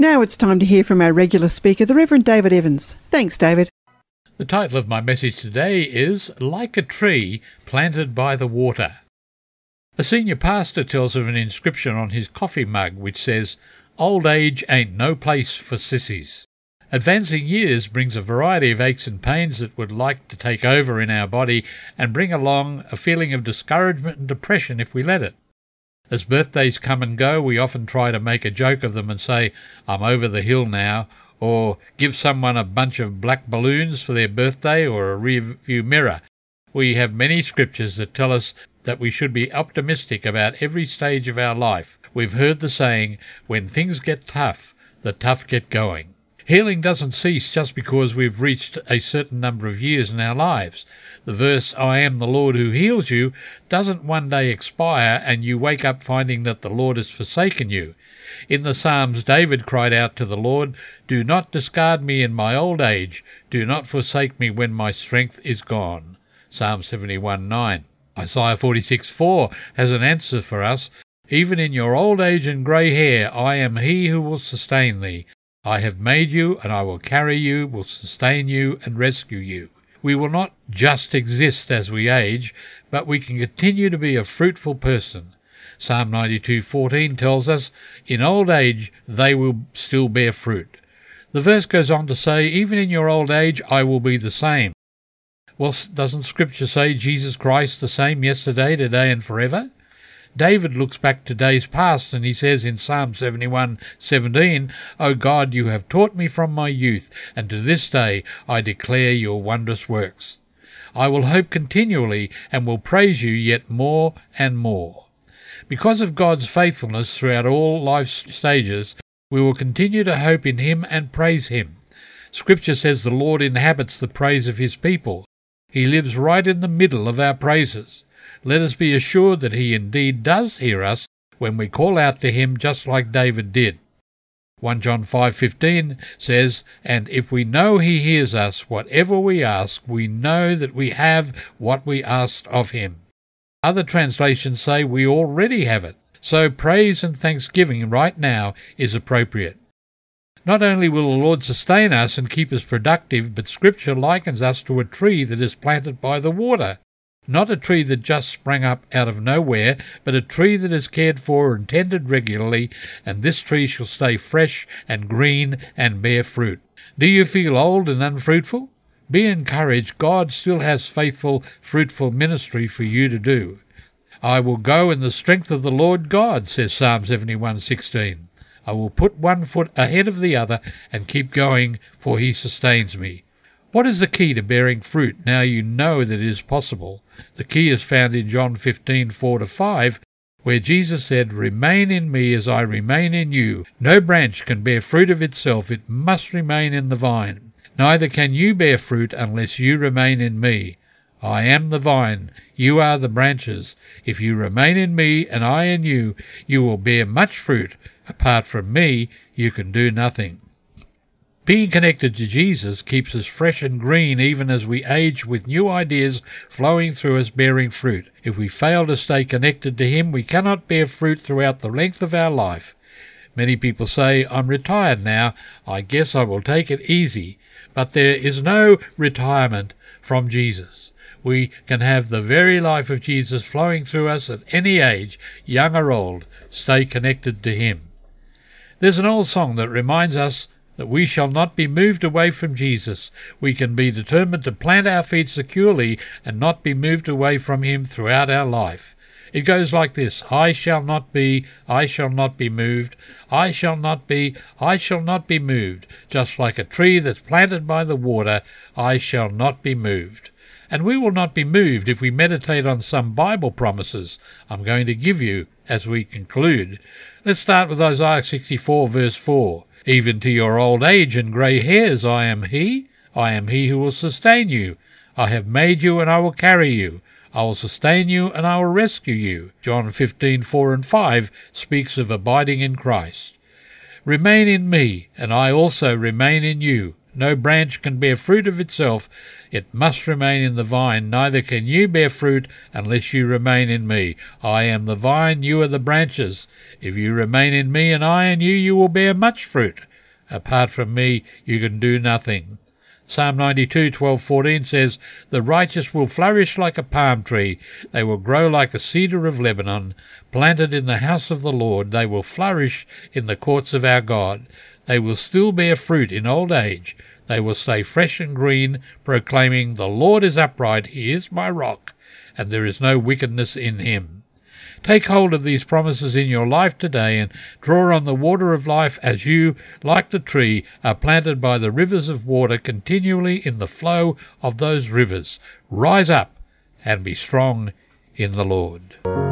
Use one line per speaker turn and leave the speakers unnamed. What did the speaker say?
Now it's time to hear from our regular speaker, the Reverend David Evans. Thanks, David.
The title of my message today is Like a Tree Planted by the Water. A senior pastor tells of an inscription on his coffee mug which says, "Old age ain't no place for sissies." Advancing years brings a variety of aches and pains that would like to take over in our body and bring along a feeling of discouragement and depression if we let it. As birthdays come and go, we often try to make a joke of them and say, "I'm over the hill now," or give someone a bunch of black balloons for their birthday or a rear-view mirror. We have many scriptures that tell us that we should be optimistic about every stage of our life. We've heard the saying, when things get tough, the tough get going. Healing doesn't cease just because we've reached a certain number of years in our lives. The verse, "I am the Lord who heals you," doesn't one day expire and you wake up finding that the Lord has forsaken you. In the Psalms, David cried out to the Lord, "Do not discard me in my old age. Do not forsake me when my strength is gone." Psalm 71:9. Isaiah 46:4 has an answer for us. "Even in your old age and grey hair, I am he who will sustain thee. I have made you, and I will carry you, will sustain you, and rescue you." We will not just exist as we age, but we can continue to be a fruitful person. Psalm 92:14 tells us, "In old age they will still bear fruit." The verse goes on to say, "Even in your old age I will be the same." Well, doesn't Scripture say Jesus Christ the same yesterday, today, and forever? David looks back to days past and he says in Psalm 71:17, "O God, you have taught me from my youth, and to this day I declare your wondrous works. I will hope continually and will praise you yet more and more." Because of God's faithfulness throughout all life's stages, we will continue to hope in him and praise him. Scripture says the Lord inhabits the praise of his people. He lives right in the middle of our praises. Let us be assured that he indeed does hear us when we call out to him just like David did. 1 John 5:15 says, "And if we know he hears us, whatever we ask, we know that we have what we asked of him." Other translations say we already have it. So praise and thanksgiving right now is appropriate. Not only will the Lord sustain us and keep us productive, but Scripture likens us to a tree that is planted by the water. Not a tree that just sprang up out of nowhere, but a tree that is cared for and tended regularly, and this tree shall stay fresh and green and bear fruit. Do you feel old and unfruitful? Be encouraged. God still has faithful, fruitful ministry for you to do. "I will go in the strength of the Lord God," says Psalm 71:16. "I will put one foot ahead of the other and keep going, for he sustains me." What is the key to bearing fruit now you know that it is possible? The key is found in John 15:4-5, where Jesus said, "Remain in me as I remain in you. No branch can bear fruit of itself. It must remain in the vine. Neither can you bear fruit unless you remain in me. I am the vine. You are the branches. If you remain in me and I in you, you will bear much fruit. Apart from me, you can do nothing." Being connected to Jesus keeps us fresh and green even as we age, with new ideas flowing through us bearing fruit. If we fail to stay connected to him, we cannot bear fruit throughout the length of our life. Many people say, "I'm retired now, I guess I will take it easy." But there is no retirement from Jesus. We can have the very life of Jesus flowing through us at any age, young or old. Stay connected to him. There's an old song that reminds us that we shall not be moved away from Jesus. We can be determined to plant our feet securely and not be moved away from him throughout our life. It goes like this: I shall not be moved. I shall not be moved. Just like a tree that's planted by the water, I shall not be moved. And we will not be moved if we meditate on some Bible promises I'm going to give you as we conclude. Let's start with Isaiah 64 verse 4. "Even to your old age and grey hairs I am he who will sustain you. I have made you and I will carry you. I will sustain you and I will rescue you." John 15:4-5 speaks of abiding in Christ. "Remain in me, and I also remain in you. No branch can bear fruit of itself. It must remain in the vine. Neither can you bear fruit unless you remain in me. I am the vine, you are the branches. If you remain in me and I in you, you will bear much fruit. Apart from me, you can do nothing. Psalm 92:12-14 says, "The righteous will flourish like a palm tree. They will grow like a cedar of Lebanon. Planted in the house of the Lord, they will flourish in the courts of our God. They will still bear fruit in old age. They will stay fresh and green, proclaiming, 'The Lord is upright, he is my rock, and there is no wickedness in him.'" Take hold of these promises in your life today and draw on the water of life as you, like the tree, are planted by the rivers of water continually in the flow of those rivers. Rise up and be strong in the Lord.